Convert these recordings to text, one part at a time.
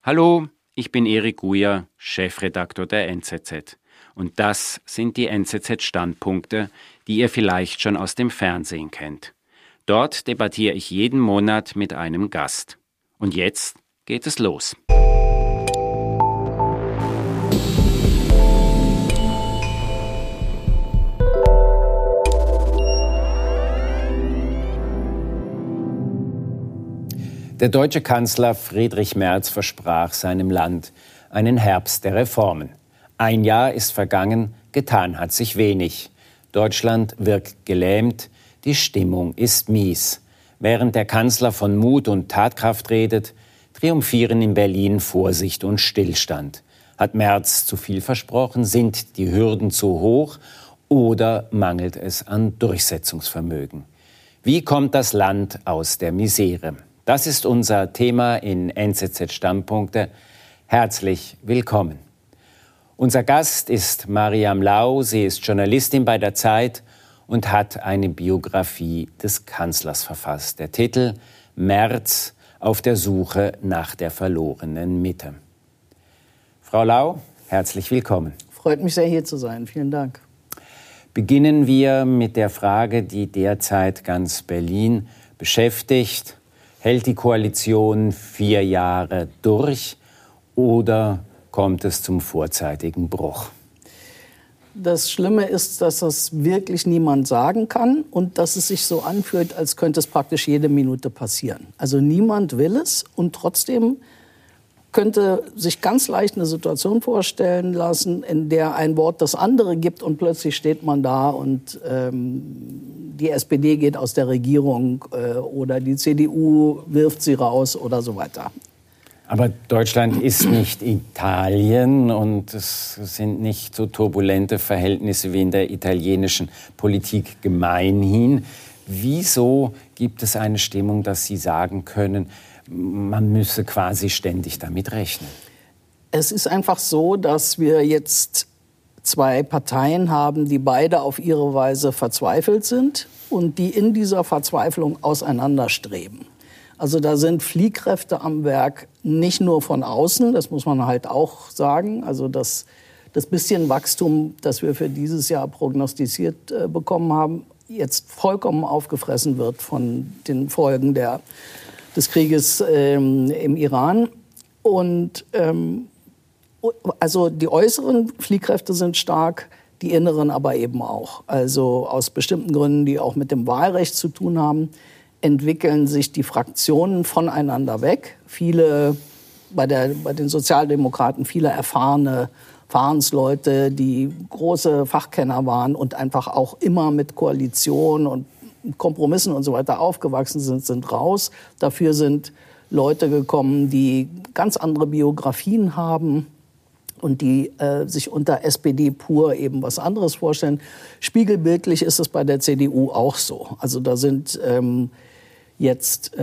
Hallo, ich bin Erik Guyer, Chefredaktor der NZZ. Und das sind die NZZ-Standpunkte, die ihr vielleicht schon aus dem Fernsehen kennt. Dort debattiere ich jeden Monat mit einem Gast. Und jetzt geht es los. Der deutsche Kanzler Friedrich Merz versprach seinem Land einen Herbst der Reformen. Ein Jahr ist vergangen, getan hat sich wenig. Deutschland wirkt gelähmt, die Stimmung ist mies. Während der Kanzler von Mut und Tatkraft redet, triumphieren in Berlin Vorsicht und Stillstand. Hat Merz zu viel versprochen? Sind die Hürden zu hoch? Oder mangelt es an Durchsetzungsvermögen? Wie kommt das Land aus der Misere? Das ist unser Thema in NZZ Standpunkte. Herzlich willkommen. Unser Gast ist Mariam Lau. Sie ist Journalistin bei der Zeit und hat eine Biografie des Kanzlers verfasst. Der Titel Merz auf der Suche nach der verlorenen Mitte. Frau Lau, herzlich willkommen. Freut mich sehr, hier zu sein. Vielen Dank. Beginnen wir mit der Frage, die derzeit ganz Berlin beschäftigt. Hält die Koalition 4 Jahre durch oder kommt es zum vorzeitigen Bruch? Das Schlimme ist, dass das wirklich niemand sagen kann und dass es sich so anfühlt, als könnte es praktisch jede Minute passieren. Also niemand will es und trotzdem könnte sich ganz leicht eine Situation vorstellen lassen, in der ein Wort das andere gibt und plötzlich steht man da und die SPD geht aus der Regierung oder die CDU wirft sie raus oder so weiter. Aber Deutschland ist nicht Italien und es sind nicht so turbulente Verhältnisse wie in der italienischen Politik gemeinhin. Wieso gibt es eine Stimmung, dass Sie sagen können, man müsse quasi ständig damit rechnen? Es ist einfach so, dass wir jetzt 2 Parteien haben, die beide auf ihre Weise verzweifelt sind und die in dieser Verzweiflung auseinanderstreben. Also da sind Fliehkräfte am Werk, nicht nur von außen, das muss man halt auch sagen. Also das bisschen Wachstum, das wir für dieses Jahr prognostiziert bekommen haben, jetzt vollkommen aufgefressen wird von den Folgen des Krieges im Iran. Und also die äußeren Fliehkräfte sind stark, die inneren aber eben auch. Also aus bestimmten Gründen, die auch mit dem Wahlrecht zu tun haben, entwickeln sich die Fraktionen voneinander weg. Viele, bei den Sozialdemokraten, viele erfahrene Verfahrensleute, die große Fachkenner waren und einfach auch immer mit Koalition und Kompromissen und so weiter aufgewachsen sind raus. Dafür sind Leute gekommen, die ganz andere Biografien haben und die sich unter SPD pur eben was anderes vorstellen. Spiegelbildlich ist es bei der CDU auch so. Also da sind jetzt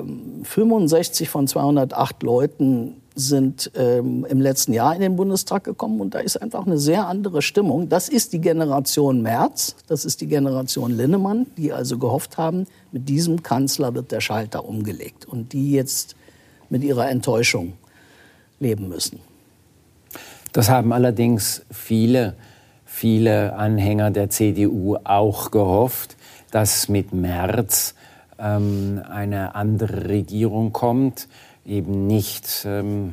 65 von 208 Leuten sind im letzten Jahr in den Bundestag gekommen und da ist einfach eine sehr andere Stimmung. Das ist die Generation Merz, das ist die Generation Linnemann, die also gehofft haben, mit diesem Kanzler wird der Schalter umgelegt und die jetzt mit ihrer Enttäuschung leben müssen. Das haben allerdings viele Anhänger der CDU auch gehofft, dass mit Merz eine andere Regierung kommt, eben nicht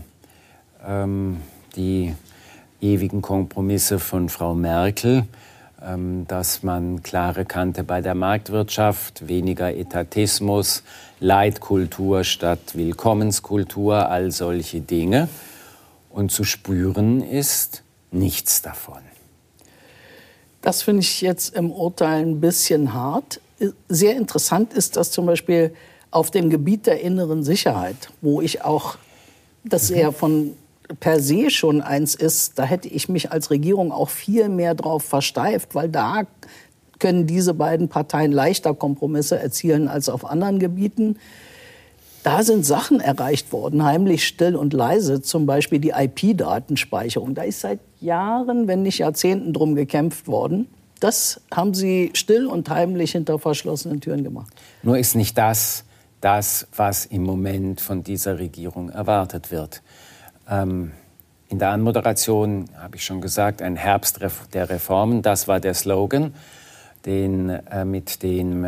die ewigen Kompromisse von Frau Merkel, dass man klare Kante bei der Marktwirtschaft, weniger Etatismus, Leitkultur statt Willkommenskultur, all solche Dinge. Und zu spüren ist nichts davon. Das finde ich jetzt im Urteil ein bisschen hart. Sehr interessant ist, dass zum Beispiel auf dem Gebiet der inneren Sicherheit, wo ich auch, das ja von per se schon eins ist, da hätte ich mich als Regierung auch viel mehr drauf versteift, weil da können diese beiden Parteien leichter Kompromisse erzielen als auf anderen Gebieten. Da sind Sachen erreicht worden, heimlich, still und leise, zum Beispiel die IP-Datenspeicherung. Da ist seit Jahren, wenn nicht Jahrzehnten drum gekämpft worden. Das haben sie still und heimlich hinter verschlossenen Türen gemacht. Nur ist nicht das, was im Moment von dieser Regierung erwartet wird. In der Anmoderation habe ich schon gesagt, ein Herbst der Reformen, das war der Slogan, mit dem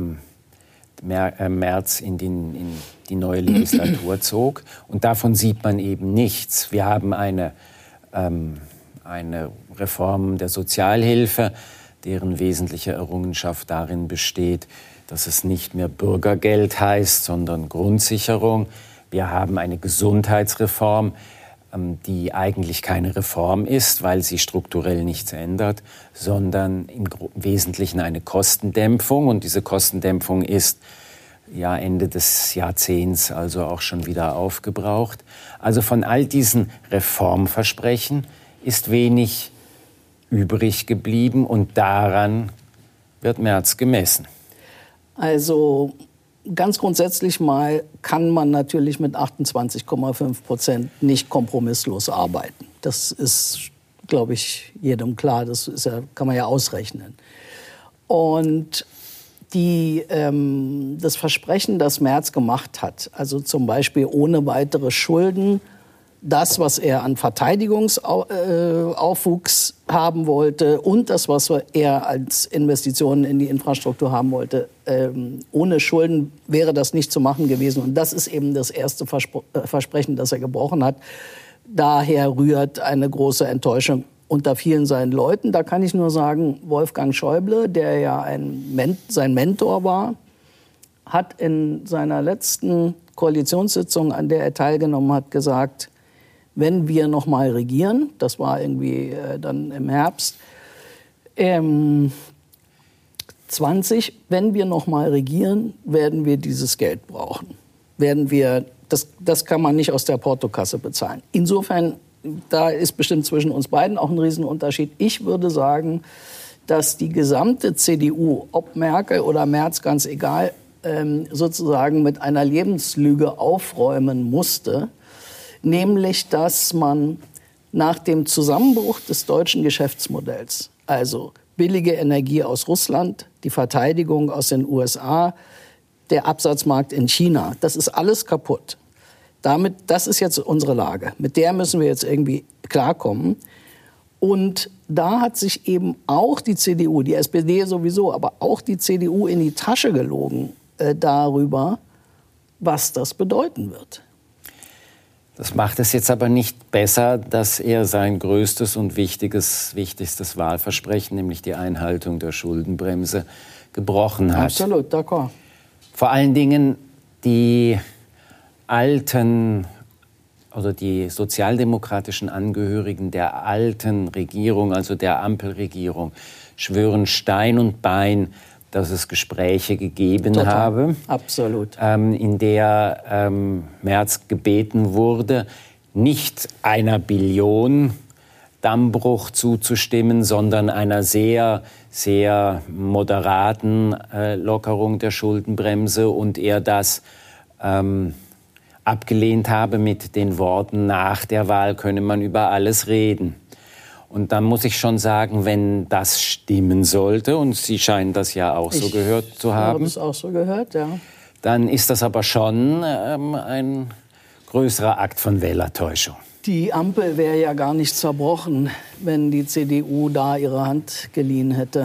Merz in die neue Legislatur zog. Und davon sieht man eben nichts. Wir haben eine Reform der Sozialhilfe, deren wesentliche Errungenschaft darin besteht, dass es nicht mehr Bürgergeld heißt, sondern Grundsicherung. Wir haben eine Gesundheitsreform, die eigentlich keine Reform ist, weil sie strukturell nichts ändert, sondern im Wesentlichen eine Kostendämpfung. Und diese Kostendämpfung ist ja Ende des Jahrzehnts also auch schon wieder aufgebraucht. Also von all diesen Reformversprechen ist wenig übrig geblieben und daran wird Merz gemessen. Also ganz grundsätzlich mal kann man natürlich mit 28,5% nicht kompromisslos arbeiten. Das ist, glaube ich, jedem klar. Das ist ja, kann man ja ausrechnen. Und das Versprechen, das Merz gemacht hat, also zum Beispiel ohne weitere Schulden, das, was er an Verteidigungsaufwuchs haben wollte und das, was er als Investitionen in die Infrastruktur haben wollte, ohne Schulden wäre das nicht zu machen gewesen. Und das ist eben das erste Versprechen, das er gebrochen hat. Daher rührt eine große Enttäuschung unter vielen seinen Leuten. Da kann ich nur sagen, Wolfgang Schäuble, der ja sein Mentor war, hat in seiner letzten Koalitionssitzung, an der er teilgenommen hat, gesagt, wenn wir noch mal regieren, das war irgendwie dann im Herbst 20, wenn wir noch mal regieren, werden wir dieses Geld brauchen. Das kann man nicht aus der Portokasse bezahlen. Insofern, da ist bestimmt zwischen uns beiden auch ein Riesenunterschied. Ich würde sagen, dass die gesamte CDU, ob Merkel oder Merz, ganz egal, sozusagen mit einer Lebenslüge aufräumen musste. Nämlich, dass man nach dem Zusammenbruch des deutschen Geschäftsmodells, also billige Energie aus Russland, die Verteidigung aus den USA, der Absatzmarkt in China, das ist alles kaputt. Das ist jetzt unsere Lage. Mit der müssen wir jetzt irgendwie klarkommen. Und da hat sich eben auch die CDU, die SPD sowieso, aber auch die CDU in die Tasche gelogen darüber, was das bedeuten wird. Das macht es jetzt aber nicht besser, dass er sein größtes und wichtigstes Wahlversprechen, nämlich die Einhaltung der Schuldenbremse, gebrochen hat. Absolut, d'accord. Vor allen Dingen die alten oder die sozialdemokratischen Angehörigen der alten Regierung, also der Ampelregierung, schwören Stein und Bein, dass es Gespräche gegeben habe, absolut. In der Merz gebeten wurde, nicht einer Billion Dammbruch zuzustimmen, sondern einer sehr, sehr moderaten Lockerung der Schuldenbremse und er das abgelehnt habe mit den Worten, nach der Wahl könne man über alles reden. Und dann muss ich schon sagen, wenn das stimmen sollte, und Sie scheinen das ja auch so gehört zu haben. Ich habe es auch so gehört, ja. Dann ist das aber schon ein größerer Akt von Wählertäuschung. Die Ampel wäre ja gar nicht zerbrochen, wenn die CDU da ihre Hand geliehen hätte.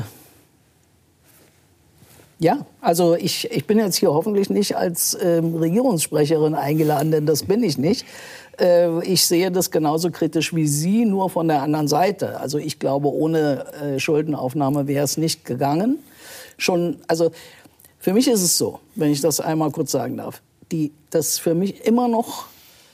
Ja, also ich bin jetzt hier hoffentlich nicht als Regierungssprecherin eingeladen, denn das bin ich nicht. Ich sehe das genauso kritisch wie Sie, nur von der anderen Seite. Also ich glaube, ohne Schuldenaufnahme wäre es nicht gegangen. Also für mich ist es so, wenn ich das einmal kurz sagen darf, das für mich immer noch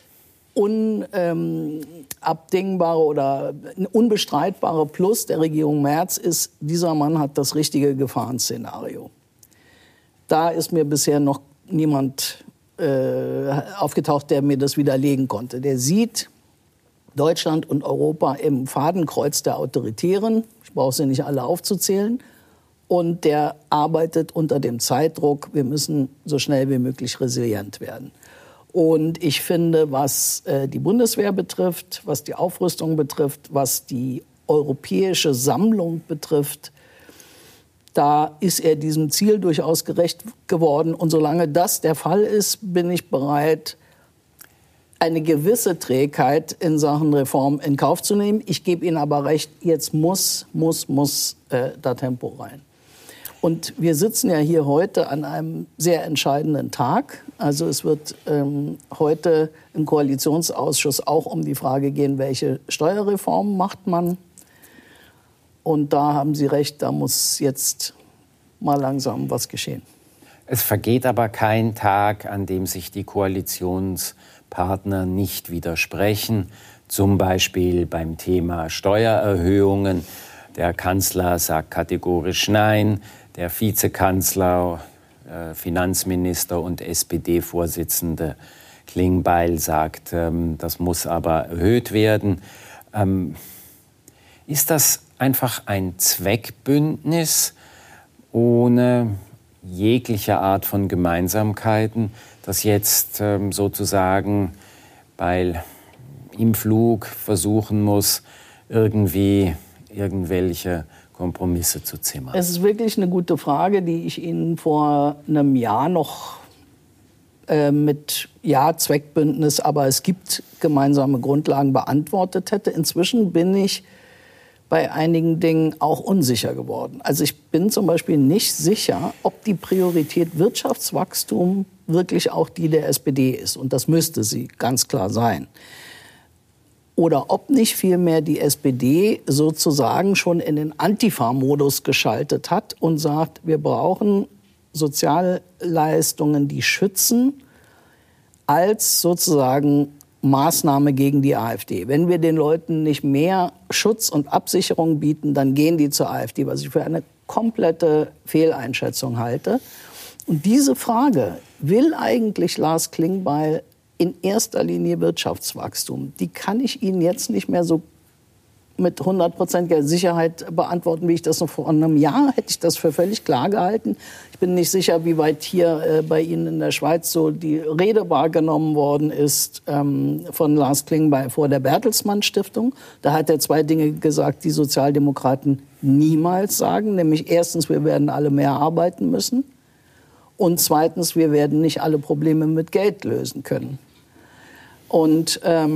unabdingbare oder unbestreitbare Plus der Regierung Merz ist, dieser Mann hat das richtige Gefahrenszenario. Da ist mir bisher noch niemand aufgetaucht, der mir das widerlegen konnte. Der sieht Deutschland und Europa im Fadenkreuz der Autoritären. Ich brauche sie nicht alle aufzuzählen. Und der arbeitet unter dem Zeitdruck, wir müssen so schnell wie möglich resilient werden. Und ich finde, was die Bundeswehr betrifft, was die Aufrüstung betrifft, was die europäische Sammlung betrifft, da ist er diesem Ziel durchaus gerecht geworden. Und solange das der Fall ist, bin ich bereit, eine gewisse Trägheit in Sachen Reform in Kauf zu nehmen. Ich gebe Ihnen aber recht, jetzt muss da Tempo rein. Und wir sitzen ja hier heute an einem sehr entscheidenden Tag. Also es wird heute im Koalitionsausschuss auch um die Frage gehen, welche Steuerreform macht man. Und da haben Sie recht, da muss jetzt mal langsam was geschehen. Es vergeht aber kein Tag, an dem sich die Koalitionspartner nicht widersprechen. Zum Beispiel beim Thema Steuererhöhungen. Der Kanzler sagt kategorisch Nein. Der Vizekanzler, Finanzminister und SPD-Vorsitzende Klingbeil sagt, das muss aber erhöht werden. Ist das einfach ein Zweckbündnis ohne jegliche Art von Gemeinsamkeiten, das jetzt sozusagen im Flug versuchen muss, irgendwelche Kompromisse zu zimmern? Es ist wirklich eine gute Frage, die ich Ihnen vor einem Jahr noch mit Zweckbündnis, aber es gibt gemeinsame Grundlagen beantwortet hätte. Inzwischen bin ich bei einigen Dingen auch unsicher geworden. Also ich bin zum Beispiel nicht sicher, ob die Priorität Wirtschaftswachstum wirklich auch die der SPD ist. Und das müsste sie ganz klar sein. Oder ob nicht vielmehr die SPD sozusagen schon in den Antifa-Modus geschaltet hat und sagt, wir brauchen Sozialleistungen, die schützen, als sozusagen Maßnahme gegen die AfD. Wenn wir den Leuten nicht mehr Schutz und Absicherung bieten, dann gehen die zur AfD, was ich für eine komplette Fehleinschätzung halte. Und diese Frage, will eigentlich Lars Klingbeil in erster Linie Wirtschaftswachstum, die kann ich Ihnen jetzt nicht mehr so mit 100%iger Sicherheit beantworten, wie ich das noch vor einem Jahr hätte ich das für völlig klar gehalten. Ich bin nicht sicher, wie weit hier bei Ihnen in der Schweiz so die Rede wahrgenommen worden ist von Lars Klingbeil vor der Bertelsmann Stiftung. Da hat er zwei Dinge gesagt, die Sozialdemokraten niemals sagen, nämlich erstens, wir werden alle mehr arbeiten müssen und zweitens, wir werden nicht alle Probleme mit Geld lösen können. Und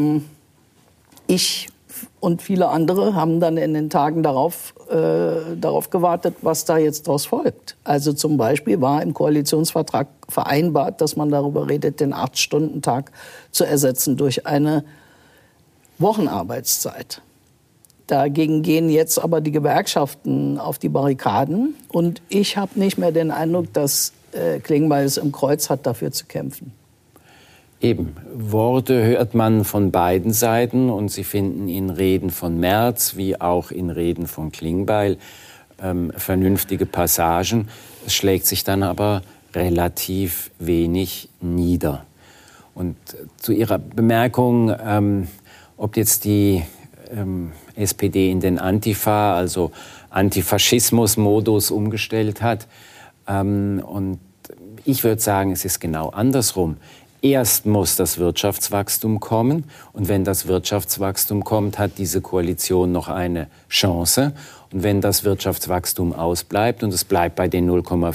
ich und viele andere haben dann in den Tagen darauf gewartet, was da jetzt daraus folgt. Also zum Beispiel war im Koalitionsvertrag vereinbart, dass man darüber redet, den 8-Stunden-Tag zu ersetzen durch eine Wochenarbeitszeit. Dagegen gehen jetzt aber die Gewerkschaften auf die Barrikaden. Und ich habe nicht mehr den Eindruck, dass Klingbeil es im Kreuz hat, dafür zu kämpfen. Eben, Worte hört man von beiden Seiten und Sie finden in Reden von Merz wie auch in Reden von Klingbeil vernünftige Passagen. Es schlägt sich dann aber relativ wenig nieder. Und zu Ihrer Bemerkung, ob jetzt die SPD in den Antifa, also Antifaschismus-Modus umgestellt hat, und ich würde sagen, es ist genau andersrum. Erst muss das Wirtschaftswachstum kommen. Und wenn das Wirtschaftswachstum kommt, hat diese Koalition noch eine Chance. Und wenn das Wirtschaftswachstum ausbleibt, und es bleibt bei den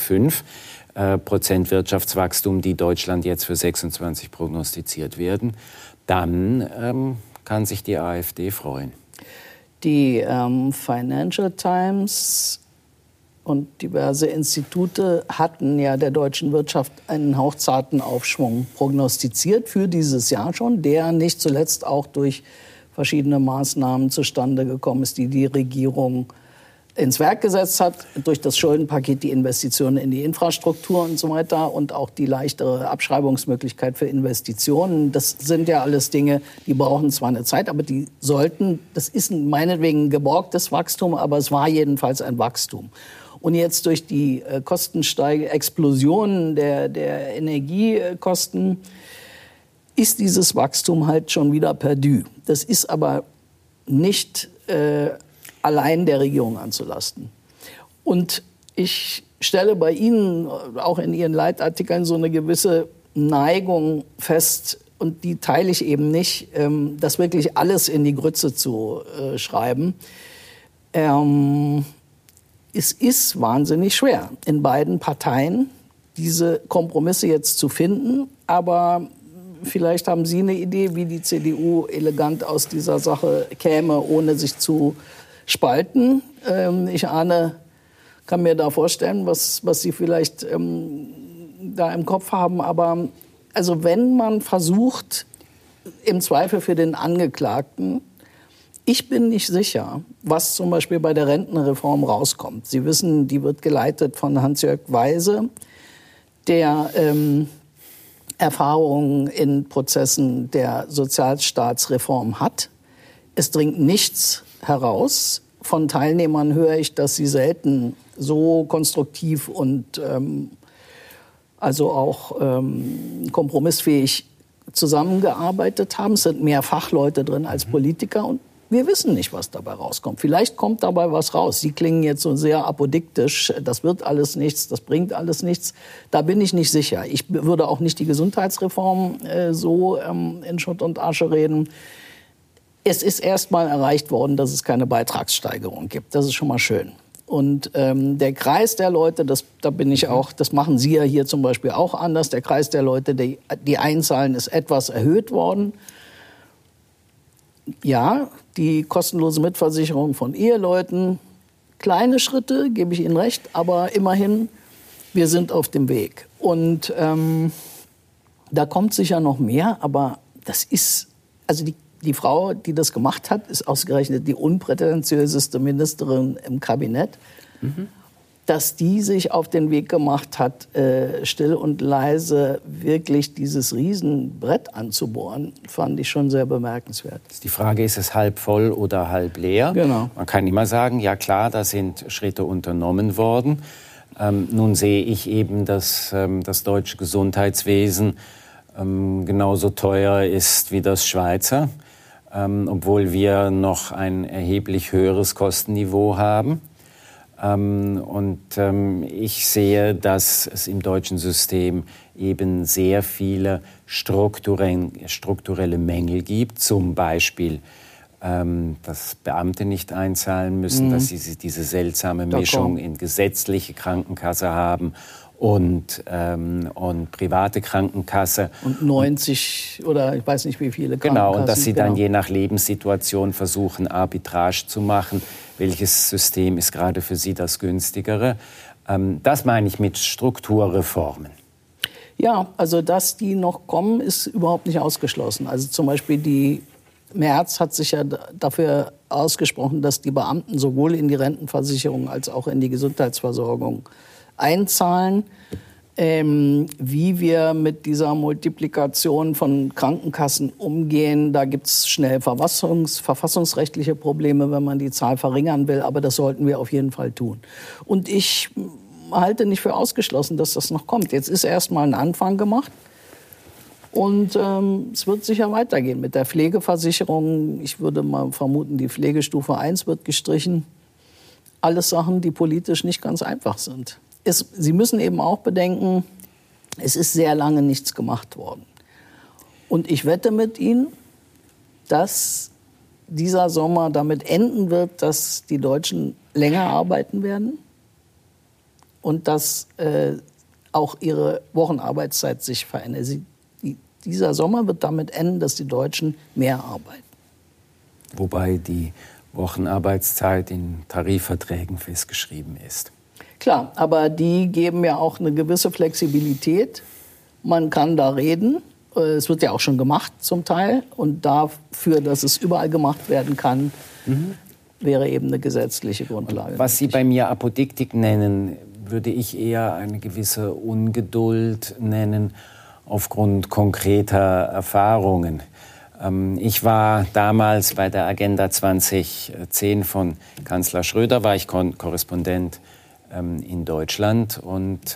0,5% Wirtschaftswachstum, die Deutschland jetzt für 26 prognostiziert werden, dann kann sich die AfD freuen. Die Financial Times und diverse Institute hatten ja der deutschen Wirtschaft einen hauchzarten Aufschwung prognostiziert für dieses Jahr schon, der nicht zuletzt auch durch verschiedene Maßnahmen zustande gekommen ist, die die Regierung ins Werk gesetzt hat, durch das Schuldenpaket, die Investitionen in die Infrastruktur und so weiter und auch die leichtere Abschreibungsmöglichkeit für Investitionen. Das sind ja alles Dinge, die brauchen zwar eine Zeit, aber die sollten, das ist meinetwegen ein geborgtes Wachstum, aber es war jedenfalls ein Wachstum. Und jetzt durch die Explosion der Energiekosten ist dieses Wachstum halt schon wieder perdu. Das ist aber nicht allein der Regierung anzulasten. Und ich stelle bei Ihnen, auch in Ihren Leitartikeln, so eine gewisse Neigung fest, und die teile ich eben nicht, das wirklich alles in die Grütze zu schreiben. Es ist wahnsinnig schwer, in beiden Parteien diese Kompromisse jetzt zu finden. Aber vielleicht haben Sie eine Idee, wie die CDU elegant aus dieser Sache käme, ohne sich zu spalten. Ich kann mir da vorstellen, was Sie vielleicht da im Kopf haben. Aber also wenn man versucht, im Zweifel für den Angeklagten, ich bin nicht sicher, was zum Beispiel bei der Rentenreform rauskommt. Sie wissen, die wird geleitet von Hans-Jörg Weise, der Erfahrungen in Prozessen der Sozialstaatsreform hat. Es dringt nichts heraus. Von Teilnehmern höre ich, dass sie selten so konstruktiv und also auch kompromissfähig zusammengearbeitet haben. Es sind mehr Fachleute drin als Politiker und wir wissen nicht, was dabei rauskommt. Vielleicht kommt dabei was raus. Sie klingen jetzt so sehr apodiktisch. Das wird alles nichts, das bringt alles nichts. Da bin ich nicht sicher. Ich würde auch nicht die Gesundheitsreform so in Schutt und Asche reden. Es ist erst mal erreicht worden, dass es keine Beitragssteigerung gibt. Das ist schon mal schön. Und der Kreis der Leute, da bin ich auch, das machen Sie ja hier zum Beispiel auch anders. Der Kreis der Leute, die einzahlen, ist etwas erhöht worden. Ja, die kostenlose Mitversicherung von Eheleuten, kleine Schritte, gebe ich Ihnen recht, aber immerhin, wir sind auf dem Weg. Und da kommt sicher noch mehr, aber das ist, also die Frau, die das gemacht hat, ist ausgerechnet die unprätentiöseste Ministerin im Kabinett. Dass die sich auf den Weg gemacht hat, still und leise wirklich dieses Riesenbrett anzubohren, fand ich schon sehr bemerkenswert. Die Frage ist, es halb voll oder halb leer? Genau. Man kann immer sagen, ja klar, da sind Schritte unternommen worden. Nun sehe ich eben, dass das deutsche Gesundheitswesen genauso teuer ist wie das Schweizer, obwohl wir noch ein erheblich höheres Kostenniveau haben. Ich sehe, dass es im deutschen System eben sehr viele strukturelle Mängel gibt. Zum Beispiel, dass Beamte nicht einzahlen müssen, dass sie diese seltsame Mischung in gesetzliche Krankenkasse haben und private Krankenkasse. Und 90 oder ich weiß nicht wie viele Krankenkassen. Genau, und dass sie dann je nach Lebenssituation versuchen, Arbitrage zu machen. Welches System ist gerade für sie das günstigere? Das meine ich mit Strukturreformen. Ja, also dass die noch kommen, ist überhaupt nicht ausgeschlossen. Also zum Beispiel die Merz hat sich ja dafür ausgesprochen, dass die Beamten sowohl in die Rentenversicherung als auch in die Gesundheitsversorgung einzahlen. Wie wir mit dieser Multiplikation von Krankenkassen umgehen, da gibt es schnell verfassungsrechtliche Probleme, wenn man die Zahl verringern will. Aber das sollten wir auf jeden Fall tun. Und ich halte nicht für ausgeschlossen, dass das noch kommt. Jetzt ist erst mal ein Anfang gemacht. Und es wird sicher weitergehen mit der Pflegeversicherung. Ich würde mal vermuten, die Pflegestufe 1 wird gestrichen. Alles Sachen, die politisch nicht ganz einfach sind. Sie müssen eben auch bedenken, es ist sehr lange nichts gemacht worden. Und ich wette mit Ihnen, dass dieser Sommer damit enden wird, dass die Deutschen länger arbeiten werden und dass auch ihre Wochenarbeitszeit sich verändert. Dieser Sommer wird damit enden, dass die Deutschen mehr arbeiten. Wobei die Wochenarbeitszeit in Tarifverträgen festgeschrieben ist. Klar, aber die geben ja auch eine gewisse Flexibilität. Man kann da reden. Es wird ja auch schon gemacht zum Teil. Und dafür, dass es überall gemacht werden kann, wäre eben eine gesetzliche Grundlage. Was Sie bei mir Apodiktik nennen, würde ich eher eine gewisse Ungeduld nennen aufgrund konkreter Erfahrungen. Ich war damals bei der Agenda 2010 von Kanzler Schröder, war ich Korrespondent in Deutschland und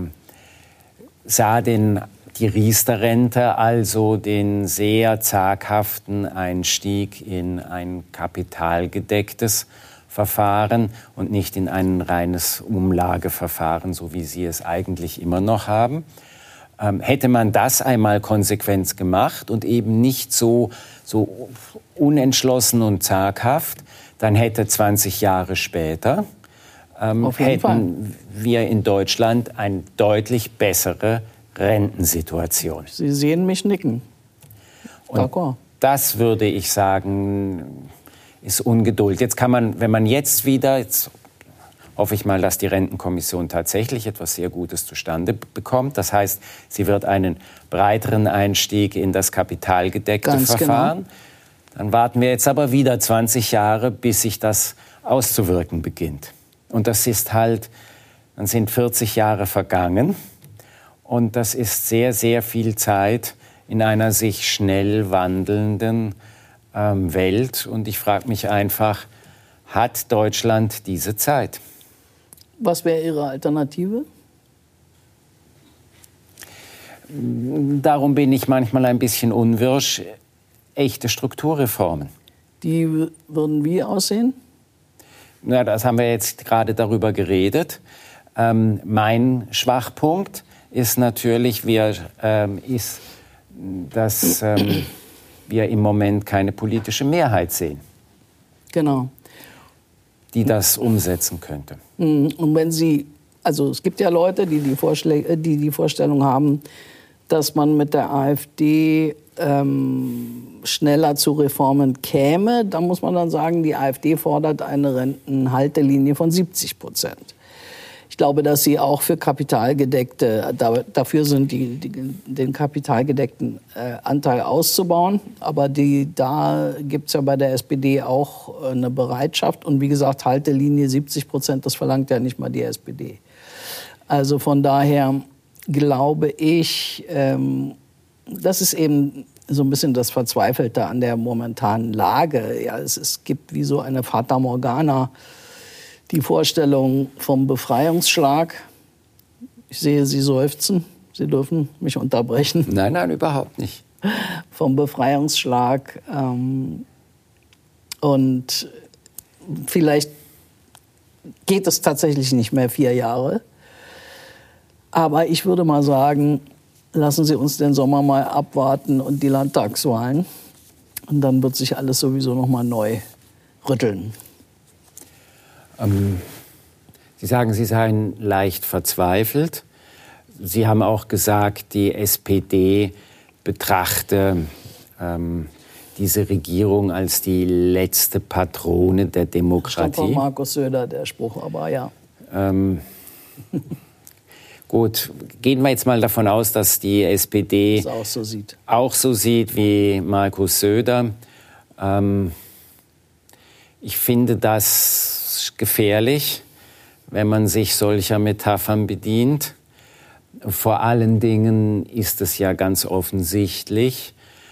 sah die Riester-Rente, also den sehr zaghaften Einstieg in ein kapitalgedecktes Verfahren und nicht in ein reines Umlageverfahren, so wie Sie es eigentlich immer noch haben. Hätte man das einmal konsequent gemacht und eben nicht so unentschlossen und zaghaft, dann hätte 20 Jahre später hätten wir in Deutschland eine deutlich bessere Rentensituation. Sie sehen mich nicken. Und das würde ich sagen, ist Ungeduld. Jetzt kann man, wenn man jetzt hoffe ich mal, dass die Rentenkommission tatsächlich etwas sehr Gutes zustande bekommt. Das heißt, sie wird einen breiteren Einstieg in das kapitalgedeckte Verfahren. Genau. Dann warten wir jetzt aber wieder 20 Jahre, bis sich das auszuwirken beginnt. Und das ist halt, dann sind 40 Jahre vergangen. Und das ist sehr, sehr viel Zeit in einer sich schnell wandelnden Welt. Und ich frage mich einfach, hat Deutschland diese Zeit? Was wäre Ihre Alternative? Darum bin ich manchmal ein bisschen unwirsch. Echte Strukturreformen. Die würden wie aussehen? Na, das haben wir jetzt gerade darüber geredet. Mein Schwachpunkt ist natürlich, dass wir im Moment keine politische Mehrheit sehen. Genau. Die das umsetzen könnte. Und wenn Sie, also es gibt ja Leute, die die Vorstellung haben, dass man mit der AfD schneller zu Reformen käme, da muss man dann sagen, die AfD fordert eine Rentenhaltelinie von 70%. Ich glaube, dass sie auch für kapitalgedeckte, dafür sind, den kapitalgedeckten Anteil auszubauen. Aber da gibt es ja bei der SPD auch eine Bereitschaft. Und wie gesagt, Haltelinie 70%, das verlangt ja nicht mal die SPD. Also von daher glaube ich, das ist eben so ein bisschen das Verzweifelte an der momentanen Lage. Ja, es gibt wie so eine Fata Morgana, die Vorstellung vom Befreiungsschlag. Ich sehe Sie seufzen. Sie dürfen mich unterbrechen. Nein, überhaupt nicht. Vom Befreiungsschlag. Und vielleicht geht es tatsächlich nicht mehr 4 Jahre. Aber ich würde mal sagen, lassen Sie uns den Sommer mal abwarten und die Landtagswahlen. Und dann wird sich alles sowieso noch mal neu rütteln. Sie sagen, Sie seien leicht verzweifelt. Sie haben auch gesagt, die SPD betrachte diese Regierung als die letzte Patrone der Demokratie. Stammt von Markus Söder, der Spruch, aber ja. Gut, gehen wir jetzt mal davon aus, dass die SPD das auch so sieht wie Markus Söder. Ich finde das gefährlich, wenn man sich solcher Metaphern bedient. Vor allen Dingen ist es ja ganz offensichtlich,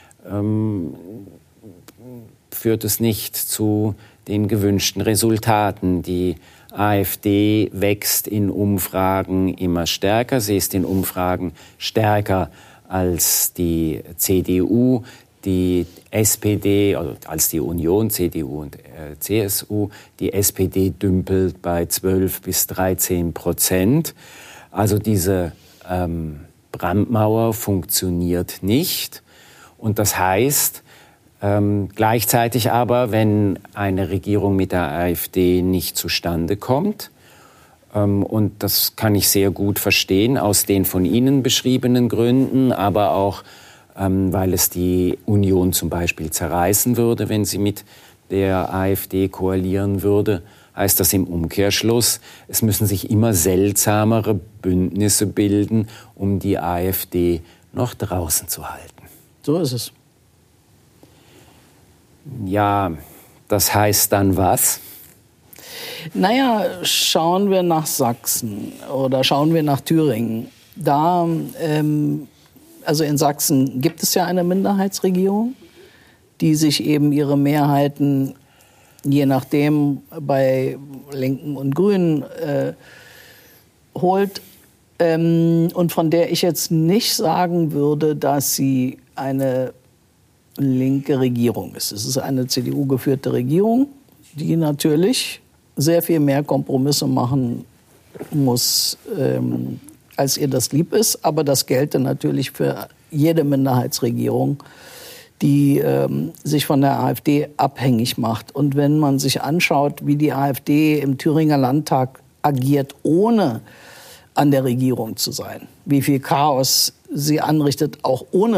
führt es nicht zu den gewünschten Resultaten. Die AfD wächst in Umfragen immer stärker. Sie ist in Umfragen stärker als die CDU, die SPD, also als die Union, CDU und CSU. Die SPD dümpelt bei 12-13%. Also diese Brandmauer funktioniert nicht. Und das heißt, gleichzeitig aber, wenn eine Regierung mit der AfD nicht zustande kommt, und das kann ich sehr gut verstehen, aus den von Ihnen beschriebenen Gründen, aber auch, weil es die Union zum Beispiel zerreißen würde, wenn sie mit der AfD koalieren würde, heißt das im Umkehrschluss, es müssen sich immer seltsamere Bündnisse bilden, um die AfD noch draußen zu halten. So ist es. Ja, das heißt dann was? Naja, schauen wir nach Sachsen oder schauen wir nach Thüringen. Da, also in Sachsen gibt es ja eine Minderheitsregierung, die sich eben ihre Mehrheiten, je nachdem, bei Linken und Grünen holt. Und von der ich jetzt nicht sagen würde, dass sie eine linke Regierung ist. Es ist eine CDU-geführte Regierung, die natürlich sehr viel mehr Kompromisse machen muss, als ihr das lieb ist. Aber das gelte natürlich für jede Minderheitsregierung, die sich von der AfD abhängig macht. Und wenn man sich anschaut, wie die AfD im Thüringer Landtag agiert, ohne an der Regierung zu sein, wie viel Chaos sie anrichtet, auch ohne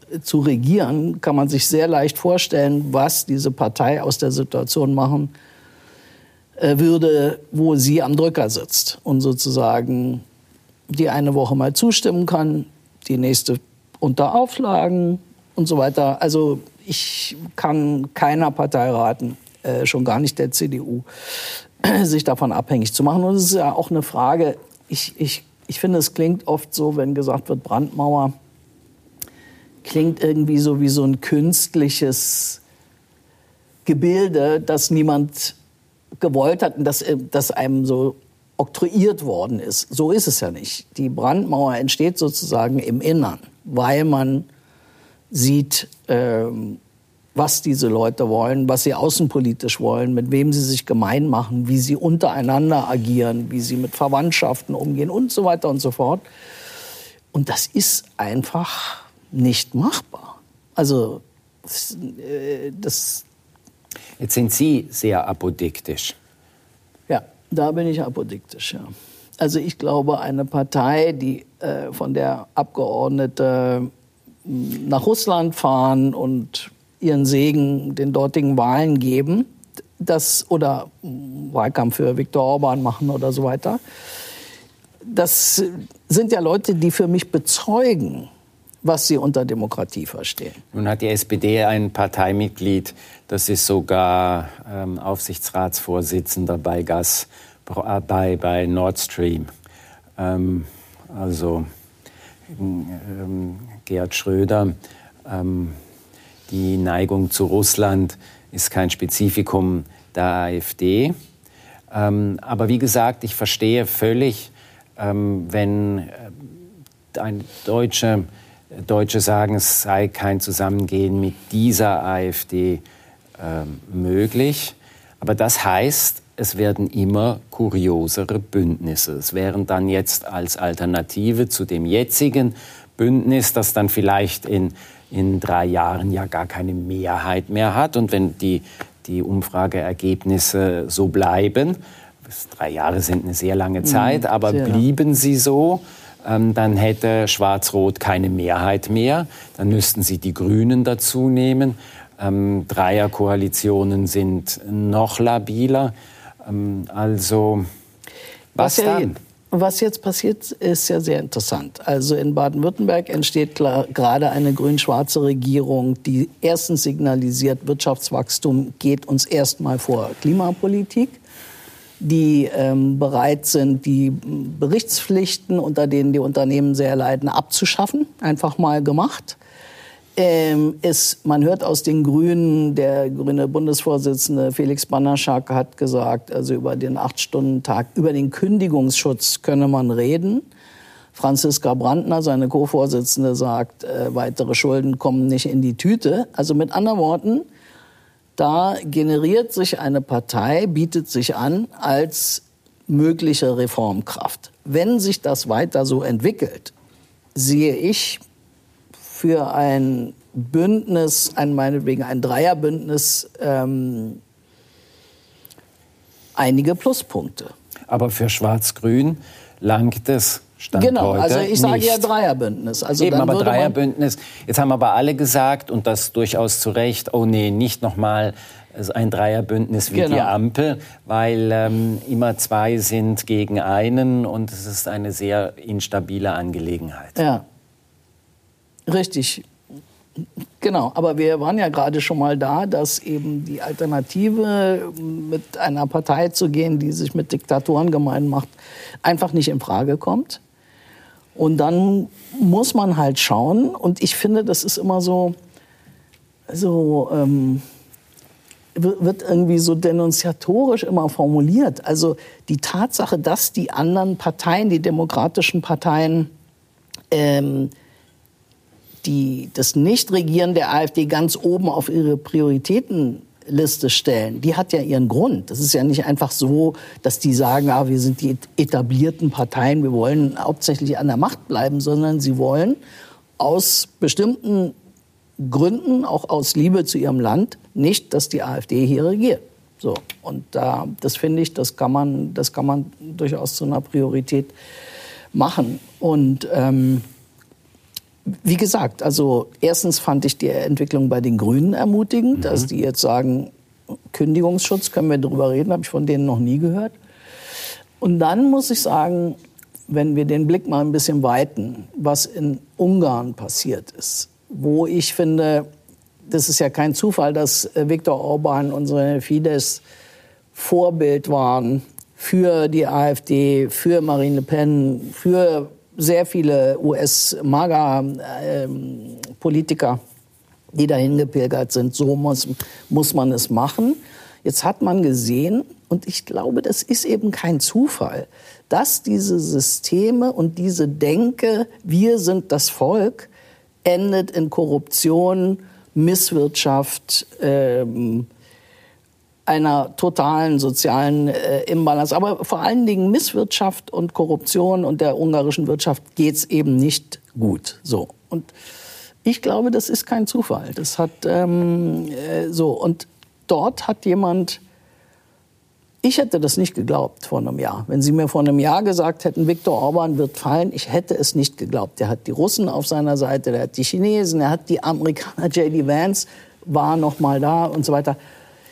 zu regieren, kann man sich sehr leicht vorstellen, was diese Partei aus der Situation machen würde, wo sie am Drücker sitzt und sozusagen die eine Woche mal zustimmen kann, die nächste unter Auflagen und so weiter. Also ich kann keiner Partei raten, schon gar nicht der CDU, sich davon abhängig zu machen. Und es ist ja auch eine Frage, ich finde, es klingt oft so, wenn gesagt wird, Brandmauer, klingt irgendwie so wie so ein künstliches Gebilde, das niemand gewollt hat und das einem so oktroyiert worden ist. So ist es ja nicht. Die Brandmauer entsteht sozusagen im Innern, weil man sieht, was diese Leute wollen, was sie außenpolitisch wollen, mit wem sie sich gemein machen, wie sie untereinander agieren, wie sie mit Verwandtschaften umgehen und so weiter und so fort. Und das ist einfach nicht machbar. Also das. Jetzt sind Sie sehr apodiktisch. Ja, da bin ich apodiktisch, ja. Also ich glaube, eine Partei, die von der Abgeordnete nach Russland fahren und ihren Segen den dortigen Wahlen geben, oder Wahlkampf für Viktor Orban machen oder so weiter, das sind ja Leute, die für mich bezeugen, was sie unter Demokratie verstehen. Nun hat die SPD ein Parteimitglied, das ist sogar Aufsichtsratsvorsitzender bei bei Nord Stream. Gerhard Schröder. Die Neigung zu Russland ist kein Spezifikum der AfD. Aber wie gesagt, ich verstehe völlig, wenn Deutsche sagen, es sei kein Zusammengehen mit dieser AfD möglich. Aber das heißt, es werden immer kuriosere Bündnisse. Es wären dann jetzt als Alternative zu dem jetzigen Bündnis, das dann vielleicht in 3 Jahren ja gar keine Mehrheit mehr hat. Und wenn die Umfrageergebnisse so bleiben, 3 Jahre sind eine sehr lange Zeit, aber blieben sie so, dann hätte Schwarz-Rot keine Mehrheit mehr. Dann müssten sie die Grünen dazu nehmen. Dreierkoalitionen sind noch labiler. Also, was dann? Was jetzt passiert, ist ja sehr interessant. Also in Baden-Württemberg entsteht gerade eine grün-schwarze Regierung, die erstens signalisiert, Wirtschaftswachstum geht uns erstmal vor Klimapolitik, die bereit sind, die Berichtspflichten, unter denen die Unternehmen sehr leiden, abzuschaffen. Einfach mal gemacht. Man hört aus den Grünen, der grüne Bundesvorsitzende Felix Banaschak hat gesagt, also über den 8-Stunden-Tag, über den Kündigungsschutz könne man reden. Franziska Brandner, seine Co-Vorsitzende, sagt, weitere Schulden kommen nicht in die Tüte. Also mit anderen Worten, da generiert sich eine Partei, bietet sich an als mögliche Reformkraft. Wenn sich das weiter so entwickelt, sehe ich für ein Bündnis, meinetwegen ein Dreierbündnis, einige Pluspunkte. Aber für Schwarz-Grün langt es Stand heute Genau, also ich sage nicht. Ja Dreierbündnis. Also eben, dann aber Dreierbündnis. Jetzt haben aber alle gesagt, und das durchaus zu Recht, oh nee, nicht nochmal ein Dreierbündnis wie die Ampel, weil immer 2 sind gegen einen und es ist eine sehr instabile Angelegenheit. Ja. Richtig, genau. Aber wir waren ja gerade schon mal da, dass eben die Alternative, mit einer Partei zu gehen, die sich mit Diktatoren gemein macht, einfach nicht in Frage kommt. Und dann muss man halt schauen. Und ich finde, das ist immer wird irgendwie so denunziatorisch immer formuliert. Also die Tatsache, dass die anderen Parteien, die demokratischen Parteien, das Nichtregieren der AfD ganz oben auf ihre Prioritätenliste stellen, die hat ja ihren Grund. Das ist ja nicht einfach so, dass die sagen, wir sind die etablierten Parteien, wir wollen hauptsächlich an der Macht bleiben, sondern sie wollen aus bestimmten Gründen, auch aus Liebe zu ihrem Land, nicht, dass die AfD hier regiert. So. Und das finde ich, das kann man durchaus zu einer Priorität machen. Und Wie gesagt, also erstens fand ich die Entwicklung bei den Grünen ermutigend, dass die jetzt sagen, Kündigungsschutz, können wir darüber reden, habe ich von denen noch nie gehört. Und dann muss ich sagen, wenn wir den Blick mal ein bisschen weiten, was in Ungarn passiert ist, wo ich finde, das ist ja kein Zufall, dass Viktor Orban, unsere Fidesz, Vorbild waren für die AfD, für Marine Le Pen, für sehr viele US-MAGA-Politiker, die dahin gepilgert sind. So muss man es machen. Jetzt hat man gesehen, und ich glaube, das ist eben kein Zufall, dass diese Systeme und diese Denke, wir sind das Volk, endet in Korruption, Misswirtschaft, einer totalen sozialen Imbalance. Aber vor allen Dingen Misswirtschaft und Korruption und der ungarischen Wirtschaft geht's eben nicht gut. So. Und ich glaube, das ist kein Zufall. Das hat so. Und dort hat jemand, ich hätte das nicht geglaubt vor einem Jahr. Wenn Sie mir vor einem Jahr gesagt hätten, Viktor Orban wird fallen, ich hätte es nicht geglaubt. Der hat die Russen auf seiner Seite, der hat die Chinesen, er hat die Amerikaner, J.D. Vance war noch mal da und so weiter.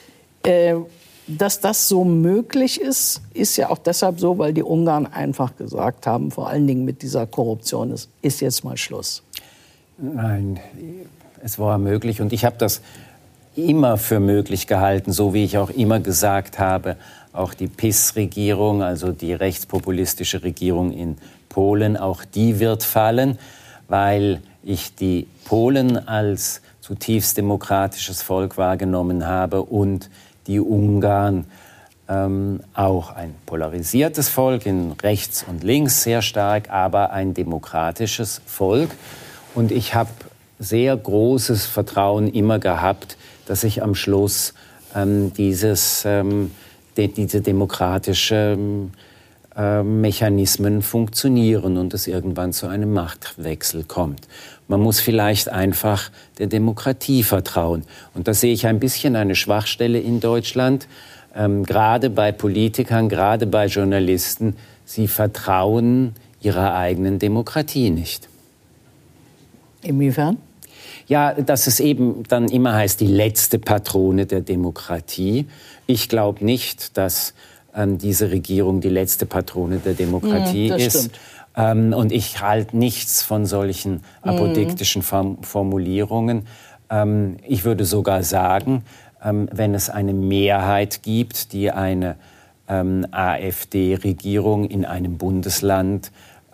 Dass das so möglich ist, ist ja auch deshalb so, weil die Ungarn einfach gesagt haben, vor allen Dingen mit dieser Korruption, es ist jetzt mal Schluss. Nein, es war möglich und ich habe das immer für möglich gehalten, so wie ich auch immer gesagt habe, auch die PiS-Regierung, also die rechtspopulistische Regierung in Polen, auch die wird fallen, weil ich die Polen als zutiefst demokratisches Volk wahrgenommen habe und die Ungarn auch ein polarisiertes Volk, in rechts und links sehr stark, aber ein demokratisches Volk. Und ich habe sehr großes Vertrauen immer gehabt, dass sich am Schluss diese demokratischen Mechanismen funktionieren und es irgendwann zu einem Machtwechsel kommt. Man muss vielleicht einfach der Demokratie vertrauen. Und da sehe ich ein bisschen eine Schwachstelle in Deutschland, gerade bei Politikern, gerade bei Journalisten. Sie vertrauen ihrer eigenen Demokratie nicht. Inwiefern? Ja, dass es eben dann immer heißt, die letzte Patrone der Demokratie. Ich glaube nicht, dass diese Regierung die letzte Patrone der Demokratie ist. Stimmt. Und ich halte nichts von solchen apodiktischen Formulierungen. Ich würde sogar sagen, wenn es eine Mehrheit gibt, die eine AfD-Regierung in einem Bundesland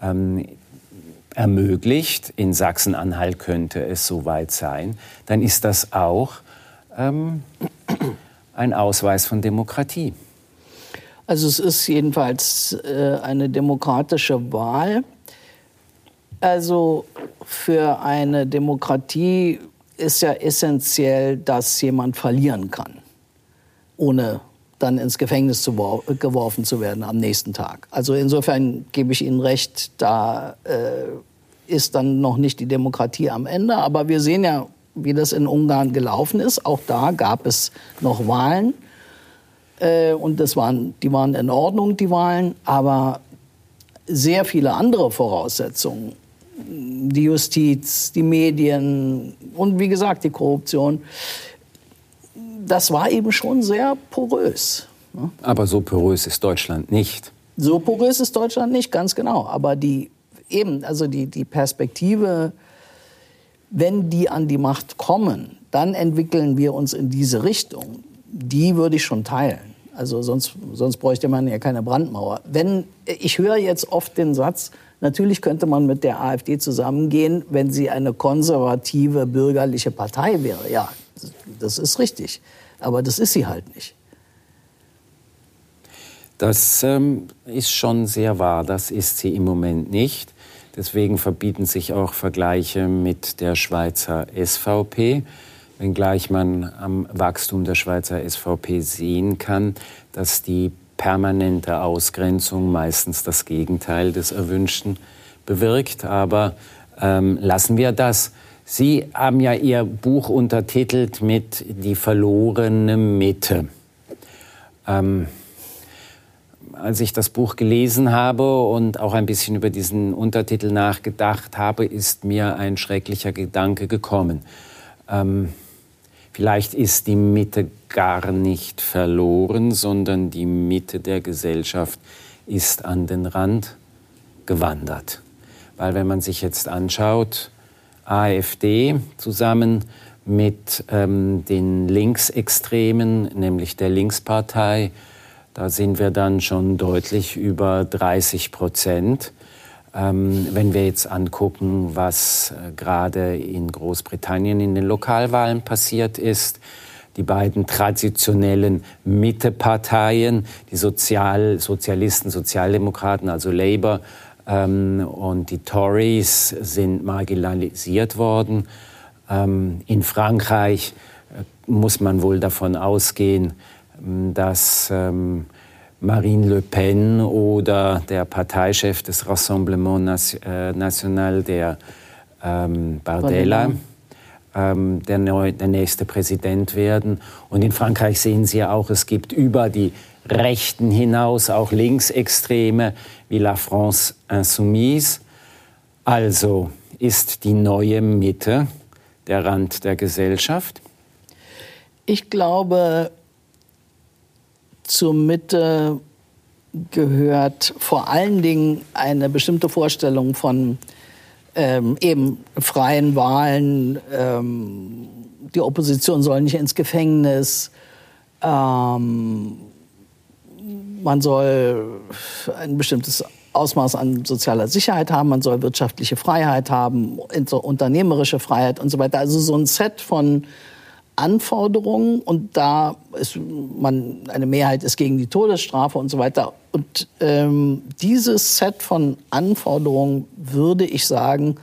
ermöglicht, in Sachsen-Anhalt könnte es soweit sein, dann ist das auch ein Ausweis von Demokratie. Also es ist jedenfalls eine demokratische Wahl. Also für eine Demokratie ist ja essentiell, dass jemand verlieren kann, ohne dann ins Gefängnis geworfen zu werden am nächsten Tag. Also insofern gebe ich Ihnen recht, da ist dann noch nicht die Demokratie am Ende. Aber wir sehen ja, wie das in Ungarn gelaufen ist. Auch da gab es noch Wahlen. Und die waren in Ordnung, die Wahlen. Aber sehr viele andere Voraussetzungen, die Justiz, die Medien und wie gesagt die Korruption, das war eben schon sehr porös. Aber so porös ist Deutschland nicht. So porös ist Deutschland nicht, ganz genau. Aber die Perspektive, wenn die an die Macht kommen, dann entwickeln wir uns in diese Richtung. Die würde ich schon teilen. Also sonst bräuchte man ja keine Brandmauer. Ich höre jetzt oft den Satz, natürlich könnte man mit der AfD zusammengehen, wenn sie eine konservative bürgerliche Partei wäre. Ja, das ist richtig. Aber das ist sie halt nicht. Das ist schon sehr wahr. Das ist sie im Moment nicht. Deswegen verbieten sich auch Vergleiche mit der Schweizer SVP. Wenngleich man am Wachstum der Schweizer SVP sehen kann, dass die permanente Ausgrenzung meistens das Gegenteil des Erwünschten bewirkt. Aber lassen wir das. Sie haben ja Ihr Buch untertitelt mit Die verlorene Mitte. als ich das Buch gelesen habe und auch ein bisschen über diesen Untertitel nachgedacht habe, ist mir ein schrecklicher Gedanke gekommen. Vielleicht ist die Mitte gar nicht verloren, sondern die Mitte der Gesellschaft ist an den Rand gewandert. Weil wenn man sich jetzt anschaut, AfD zusammen mit den Linksextremen, nämlich der Linkspartei, da sind wir dann schon deutlich über 30%. Wenn wir jetzt angucken, was gerade in Großbritannien in den Lokalwahlen passiert ist, die beiden traditionellen Mitteparteien, die Sozialisten, Sozialdemokraten, also Labour, und die Tories sind marginalisiert worden. In Frankreich muss man wohl davon ausgehen, dass Marine Le Pen oder der Parteichef des Rassemblement National, der Bardella, der nächste Präsident werden. Und in Frankreich sehen Sie ja auch, es gibt über die Rechten hinaus auch Linksextreme wie La France Insoumise. Also ist die neue Mitte der Rand der Gesellschaft? Ich glaube, zur Mitte gehört vor allen Dingen eine bestimmte Vorstellung von eben freien Wahlen. Die Opposition soll nicht ins Gefängnis. Man soll ein bestimmtes Ausmaß an sozialer Sicherheit haben. Man soll wirtschaftliche Freiheit haben, unternehmerische Freiheit und so weiter. Also so ein Set von Anforderungen, und da ist eine Mehrheit ist gegen die Todesstrafe und so weiter. Und dieses Set von Anforderungen, würde ich sagen,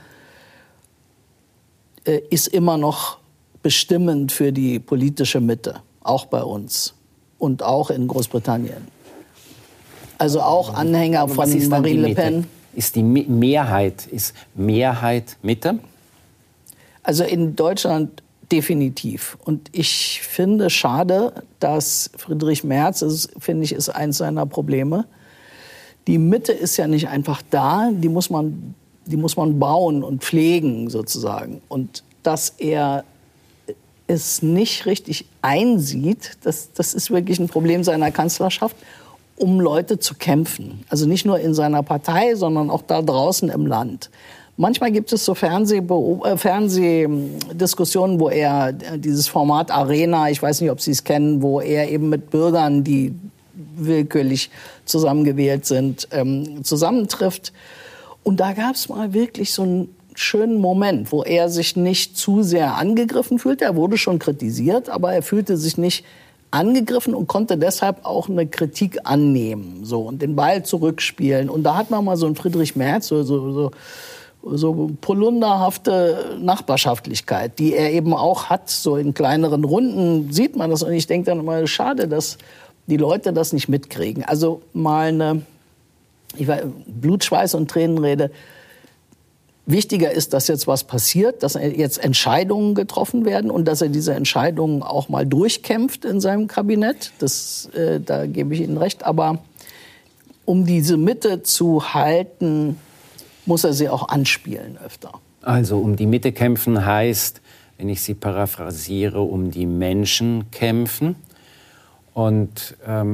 ist immer noch bestimmend für die politische Mitte, auch bei uns und auch in Großbritannien. Also auch Anhänger von Marine Le Pen. Ist Mehrheit Mitte? Also in Deutschland definitiv. Und ich finde schade, dass Friedrich Merz, das finde ich, ist eins seiner Probleme. Die Mitte ist ja nicht einfach da, die muss man bauen und pflegen sozusagen. Und dass er es nicht richtig einsieht, das ist wirklich ein Problem seiner Kanzlerschaft, um Leute zu kämpfen. Also nicht nur in seiner Partei, sondern auch da draußen im Land. Manchmal gibt es so Fernsehdiskussionen, wo er dieses Format Arena, ich weiß nicht, ob Sie es kennen, wo er eben mit Bürgern, die willkürlich zusammengewählt sind, zusammentrifft. Und da gab es mal wirklich so einen schönen Moment, wo er sich nicht zu sehr angegriffen fühlte. Er wurde schon kritisiert, aber er fühlte sich nicht angegriffen und konnte deshalb auch eine Kritik annehmen, so, und den Ball zurückspielen. Und da hat man mal so einen Friedrich Merz, so polunderhafte Nachbarschaftlichkeit, die er eben auch hat, so in kleineren Runden sieht man das. Und ich denke dann immer, schade, dass die Leute das nicht mitkriegen. Also mal Blut, Schweiß und Tränenrede. Wichtiger ist, dass jetzt was passiert, dass jetzt Entscheidungen getroffen werden und dass er diese Entscheidungen auch mal durchkämpft in seinem Kabinett. Da gebe ich Ihnen recht. Aber um diese Mitte zu halten, muss er sie auch anspielen öfter. Also um die Mitte kämpfen heißt, wenn ich Sie paraphrasiere, um die Menschen kämpfen. Und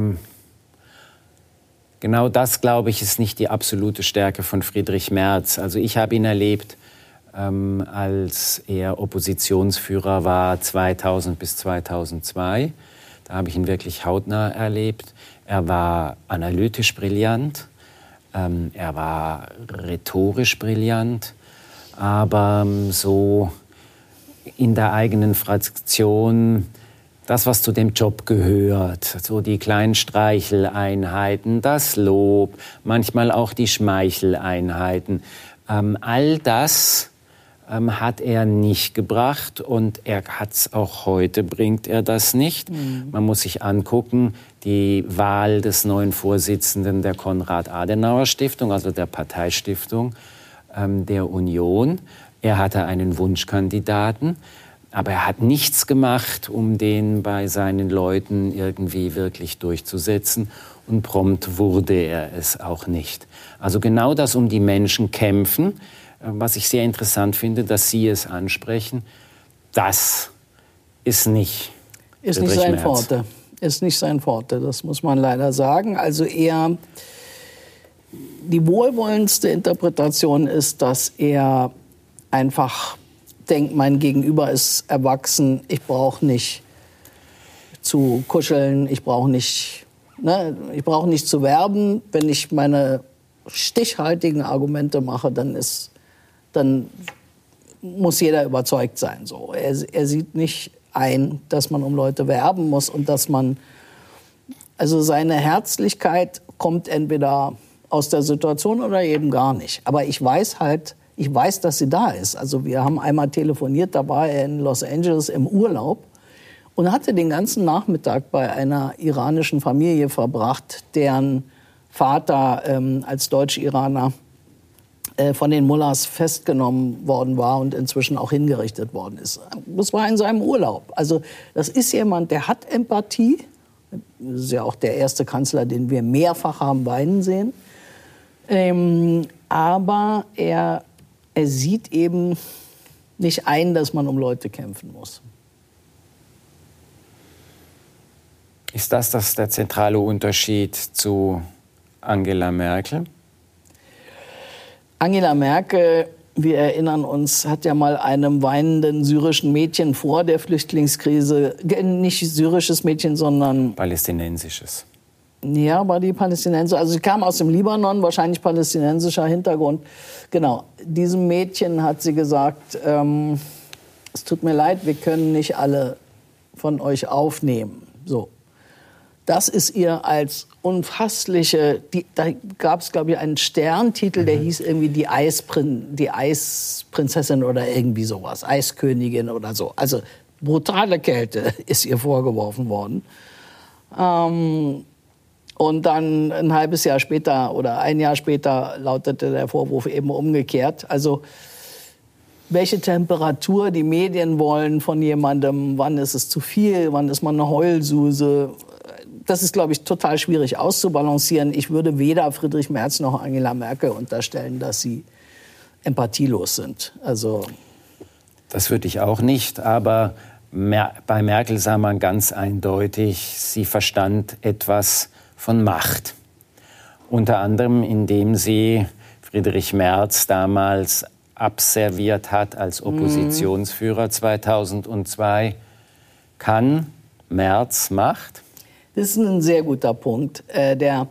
genau das, glaube ich, ist nicht die absolute Stärke von Friedrich Merz. Also ich habe ihn erlebt, als er Oppositionsführer war 2000 bis 2002. Da habe ich ihn wirklich hautnah erlebt. Er war analytisch brillant, er war rhetorisch brillant, aber so in der eigenen Fraktion das, was zu dem Job gehört, so die kleinen Streicheleinheiten, das Lob, manchmal auch die Schmeicheleinheiten, all das hat er nicht gebracht und er hat's auch heute, bringt er das nicht. Man muss sich angucken, die Wahl des neuen Vorsitzenden der Konrad-Adenauer-Stiftung, also der Parteistiftung der Union. Er hatte einen Wunschkandidaten. Aber er hat nichts gemacht, um den bei seinen Leuten irgendwie wirklich durchzusetzen. Und prompt wurde er es auch nicht. Also genau das um die Menschen kämpfen, was ich sehr interessant finde, dass Sie es ansprechen, das ist nicht sein Forte. Ist nicht sein Forte, das muss man leider sagen. Also eher die wohlwollendste Interpretation ist, dass er einfach denkt, mein Gegenüber ist erwachsen, ich brauche nicht zu kuscheln, ich brauche nicht zu werben. Wenn ich meine stichhaltigen Argumente mache, dann muss jeder überzeugt sein. So. Er sieht nicht ein, dass man um Leute werben muss und dass man, also seine Herzlichkeit kommt entweder aus der Situation oder eben gar nicht. Aber ich weiß, dass sie da ist. Also wir haben einmal telefoniert, da war er in Los Angeles im Urlaub und hatte den ganzen Nachmittag bei einer iranischen Familie verbracht, deren Vater als Deutsch-Iraner von den Mullahs festgenommen worden war und inzwischen auch hingerichtet worden ist. Das war in seinem Urlaub. Also das ist jemand, der hat Empathie. Das ist ja auch der erste Kanzler, den wir mehrfach haben weinen sehen. Aber er sieht eben nicht ein, dass man um Leute kämpfen muss. Ist das der zentrale Unterschied zu Angela Merkel? Angela Merkel, wir erinnern uns, hat ja mal einem weinenden syrischen Mädchen vor der Flüchtlingskrise, nicht syrisches Mädchen, sondern palästinensisches. Ja, war die Palästinenser. Also sie kam aus dem Libanon, wahrscheinlich palästinensischer Hintergrund. Genau, diesem Mädchen hat sie gesagt, es tut mir leid, wir können nicht alle von euch aufnehmen. So. Das ist ihr als unfassliche, da gab es, glaube ich, einen Sterntitel, der hieß irgendwie die Eisprinzessin oder irgendwie sowas, Eiskönigin oder so. Also brutale Kälte ist ihr vorgeworfen worden. Und dann ein halbes Jahr später oder ein Jahr später lautete der Vorwurf eben umgekehrt. Also welche Temperatur die Medien wollen von jemandem, wann ist es zu viel, wann ist man eine Heulsuse. Das ist, glaube ich, total schwierig auszubalancieren. Ich würde weder Friedrich Merz noch Angela Merkel unterstellen, dass sie empathielos sind. Also das würde ich auch nicht, aber bei Merkel sah man ganz eindeutig, sie verstand etwas von Macht. Unter anderem, indem sie Friedrich Merz damals abserviert hat als Oppositionsführer 2002. Kann Merz Macht? Das ist ein sehr guter Punkt. Der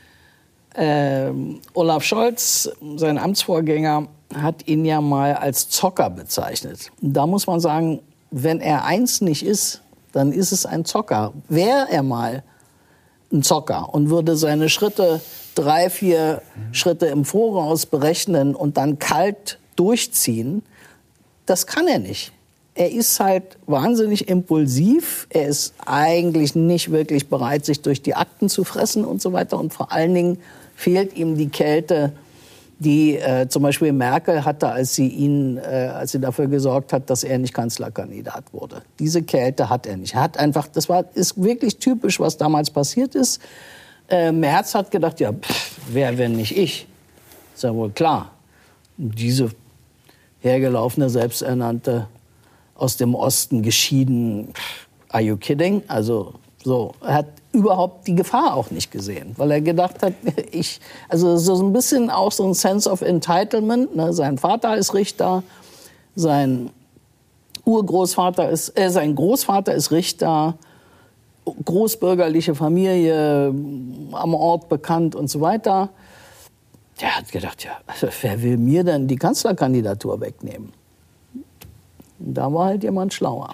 Olaf Scholz, sein Amtsvorgänger, hat ihn ja mal als Zocker bezeichnet. Und da muss man sagen, wenn er eins nicht ist, dann ist es ein Zocker. Wäre er mal ein Zocker und würde seine Schritte 3, 4 Schritte im Voraus berechnen und dann kalt durchziehen, das kann er nicht. Er ist halt wahnsinnig impulsiv. Er ist eigentlich nicht wirklich bereit, sich durch die Akten zu fressen und so weiter. Und vor allen Dingen fehlt ihm die Kälte, die zum Beispiel Merkel hatte, als sie dafür gesorgt hat, dass er nicht Kanzlerkandidat wurde. Diese Kälte hat er nicht. Er hat einfach, ist wirklich typisch, was damals passiert ist. Merz hat gedacht, ja, wer, wenn nicht ich? Ist ja wohl klar. Diese hergelaufene, selbsternannte, aus dem Osten geschieden, are you kidding? Also so, er hat überhaupt die Gefahr auch nicht gesehen, weil er gedacht hat, also so ein bisschen auch so ein Sense of Entitlement, ne? Sein Vater ist Richter, sein Großvater ist Richter, großbürgerliche Familie, am Ort bekannt und so weiter. Der hat gedacht, ja, also wer will mir denn die Kanzlerkandidatur wegnehmen? Und da war halt jemand schlauer.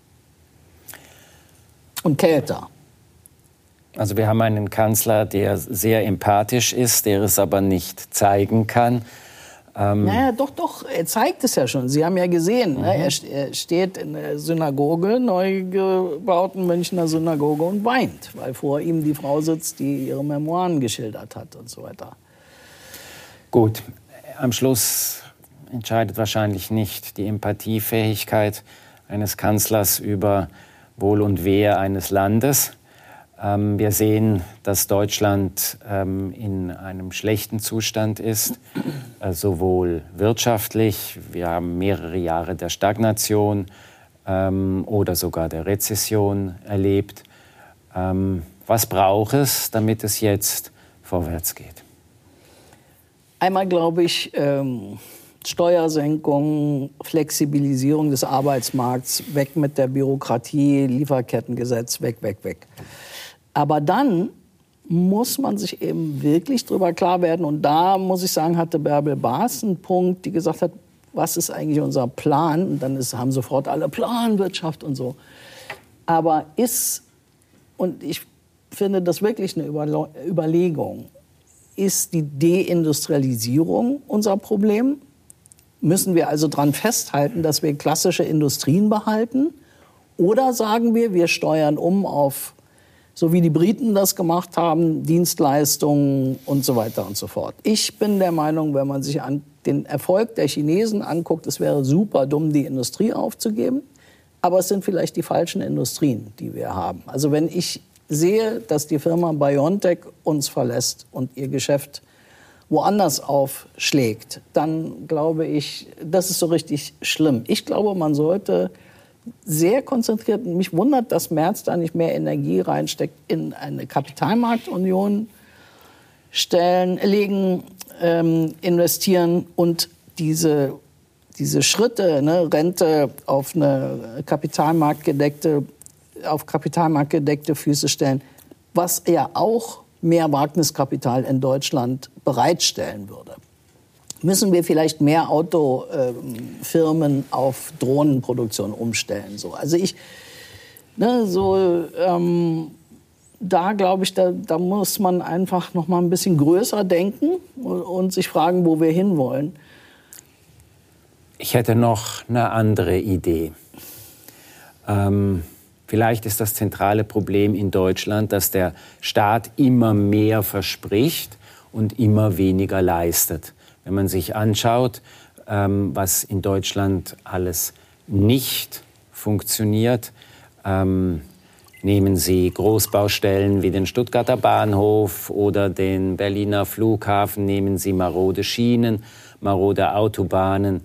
Und kälter. Also wir haben einen Kanzler, der sehr empathisch ist, der es aber nicht zeigen kann. Naja, doch, er zeigt es ja schon. Sie haben ja gesehen, ne? Er steht in der Synagoge, neu gebauten Münchner Synagoge und weint, weil vor ihm die Frau sitzt, die ihre Memoiren geschildert hat und so weiter. Gut, am Schluss entscheidet wahrscheinlich nicht die Empathiefähigkeit, eines Kanzlers über Wohl und Wehe eines Landes. Wir sehen, dass Deutschland in einem schlechten Zustand ist, sowohl wirtschaftlich, wir haben mehrere Jahre der Stagnation oder sogar der Rezession erlebt. Was braucht es, damit es jetzt vorwärts geht? Einmal glaube ich, Steuersenkung, Flexibilisierung des Arbeitsmarkts, weg mit der Bürokratie, Lieferkettengesetz, weg. Aber dann muss man sich eben wirklich darüber klar werden. Und da, muss ich sagen, hatte Bärbel Baas einen Punkt, die gesagt hat, was ist eigentlich unser Plan? Und dann haben sofort alle Planwirtschaft und so. Aber und ich finde das wirklich eine Überlegung, ist die Deindustrialisierung unser Problem? Müssen wir also daran festhalten, dass wir klassische Industrien behalten? Oder sagen wir steuern auf, so wie die Briten das gemacht haben, Dienstleistungen und so weiter und so fort. Ich bin der Meinung, wenn man sich den Erfolg der Chinesen anguckt, es wäre super dumm, die Industrie aufzugeben. Aber es sind vielleicht die falschen Industrien, die wir haben. Also wenn ich sehe, dass die Firma BioNTech uns verlässt und ihr Geschäft woanders aufschlägt, dann glaube ich, das ist so richtig schlimm. Ich glaube, man sollte sehr konzentriert, mich wundert, dass Merz da nicht mehr Energie reinsteckt, in eine Kapitalmarktunion investieren und diese Schritte, Rente auf kapitalmarktgedeckte Füße stellen, was ja auch mehr Wagniskapital in Deutschland bereitstellen würde. Müssen wir vielleicht mehr Autofirmen auf Drohnenproduktion umstellen? So. Also da glaube ich, da muss man einfach noch mal ein bisschen größer denken und sich fragen, wo wir hinwollen. Ich hätte noch eine andere Idee. Vielleicht ist das zentrale Problem in Deutschland, dass der Staat immer mehr verspricht und immer weniger leistet. Wenn man sich anschaut, was in Deutschland alles nicht funktioniert, nehmen Sie Großbaustellen wie den Stuttgarter Bahnhof oder den Berliner Flughafen, nehmen Sie marode Schienen, marode Autobahnen,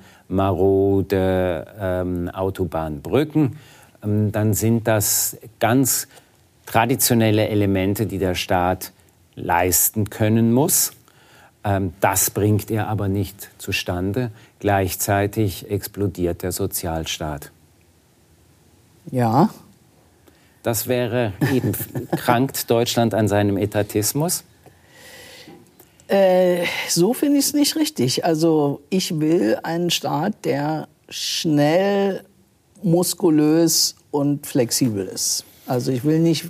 marode Autobahnbrücken, dann sind das ganz traditionelle Elemente, die der Staat leisten können muss. Das bringt er aber nicht zustande. Gleichzeitig explodiert der Sozialstaat. Ja. Das wäre eben, krankt Deutschland an seinem Etatismus? So finde ich es nicht richtig. Also ich will einen Staat, der schnell, muskulös und flexibel ist. Also ich will nicht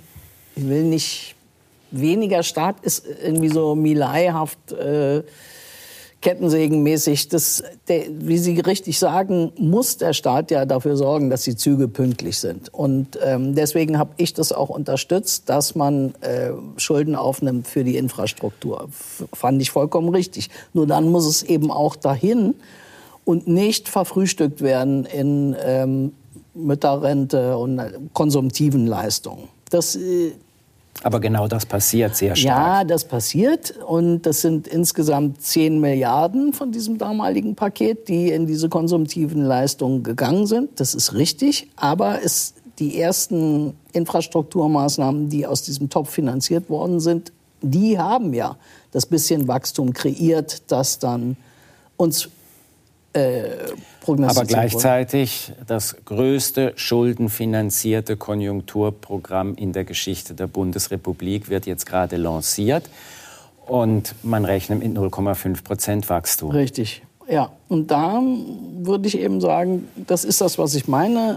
weniger Staat ist irgendwie so Milei-haft, kettensägenmäßig. Wie Sie richtig sagen, muss der Staat ja dafür sorgen, dass die Züge pünktlich sind. Und deswegen habe ich das auch unterstützt, dass man Schulden aufnimmt für die Infrastruktur. Fand ich vollkommen richtig. Nur dann muss es eben auch dahin und nicht verfrühstückt werden in Mütterrente und konsumtiven Leistungen. Aber genau das passiert sehr stark. Ja, das passiert. Und das sind insgesamt 10 Milliarden von diesem damaligen Paket, die in diese konsumtiven Leistungen gegangen sind. Das ist richtig. Aber die ersten Infrastrukturmaßnahmen, die aus diesem Topf finanziert worden sind, die haben ja das bisschen Wachstum kreiert, das dann uns prognostiziert Aber gleichzeitig das größte schuldenfinanzierte Konjunkturprogramm in der Geschichte der Bundesrepublik wird jetzt gerade lanciert. Und man rechnet mit 0,5% Wachstum. Richtig, ja. Und da würde ich eben sagen, das ist das, was ich meine.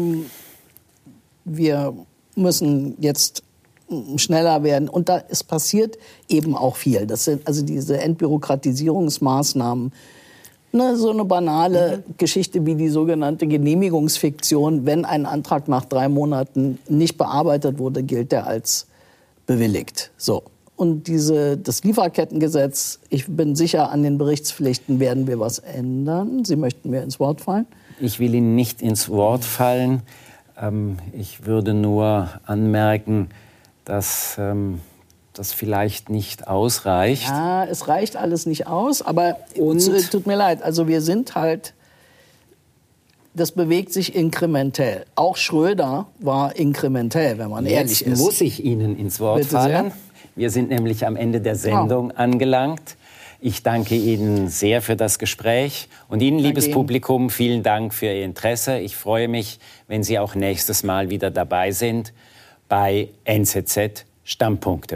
Wir müssen jetzt schneller werden. Und es passiert eben auch viel. Das sind also diese Entbürokratisierungsmaßnahmen. So eine banale Geschichte wie die sogenannte Genehmigungsfiktion. Wenn ein Antrag nach 3 Monaten nicht bearbeitet wurde, gilt der als bewilligt. So. Und das Lieferkettengesetz, ich bin sicher, an den Berichtspflichten werden wir was ändern. Sie möchten mir ins Wort fallen. Ich will Ihnen nicht ins Wort fallen. Ich würde nur anmerken, dass das vielleicht nicht ausreicht. Ja, es reicht alles nicht aus, aber tut mir leid, also wir sind halt, das bewegt sich inkrementell. Auch Schröder war inkrementell, wenn man ehrlich ist. Jetzt muss ich Ihnen ins Wort Bitte fallen. sehr. Wir sind nämlich am Ende der Sendung angelangt. Ich danke Ihnen sehr für das Gespräch. Und Ihnen, liebes Publikum, vielen Dank für Ihr Interesse. Ich freue mich, wenn Sie auch nächstes Mal wieder dabei sind bei NZZ Stammpunkte.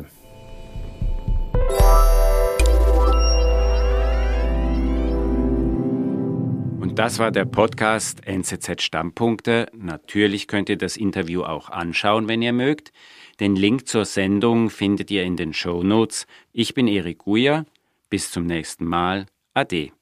Und das war der Podcast NZZ Stammpunkte. Natürlich könnt ihr das Interview auch anschauen, wenn ihr mögt. Den Link zur Sendung findet ihr in den Shownotes. Ich bin Erik Guyer. Bis zum nächsten Mal. Ade.